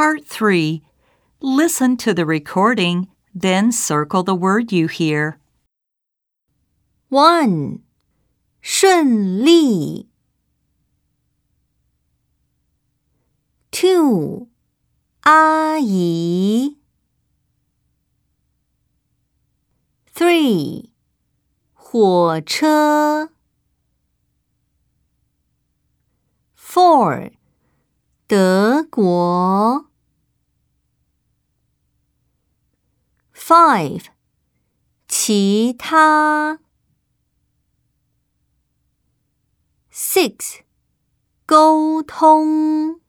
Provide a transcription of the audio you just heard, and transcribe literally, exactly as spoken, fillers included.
Part three. Listen to the recording, then circle the word you hear. one. 顺利 two. 阿姨 three. 火车 four. 德国 five. 其他 six. 沟通